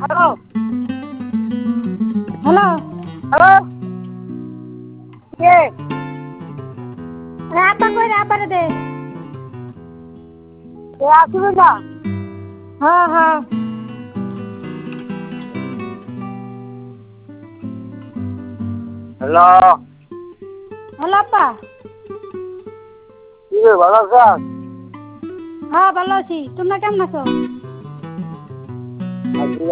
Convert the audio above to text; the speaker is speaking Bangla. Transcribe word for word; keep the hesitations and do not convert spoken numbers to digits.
হ্যালো হ্যালো হ্যালো কে আপা কই রে আপারে দে কে আসবে না হ্যাঁ হ্যাঁ হ্যালো হ্যালো আপা কি রে ভালো আছো? হ্যাঁ ভালো আছি তোমরা কেমন আছো? আছি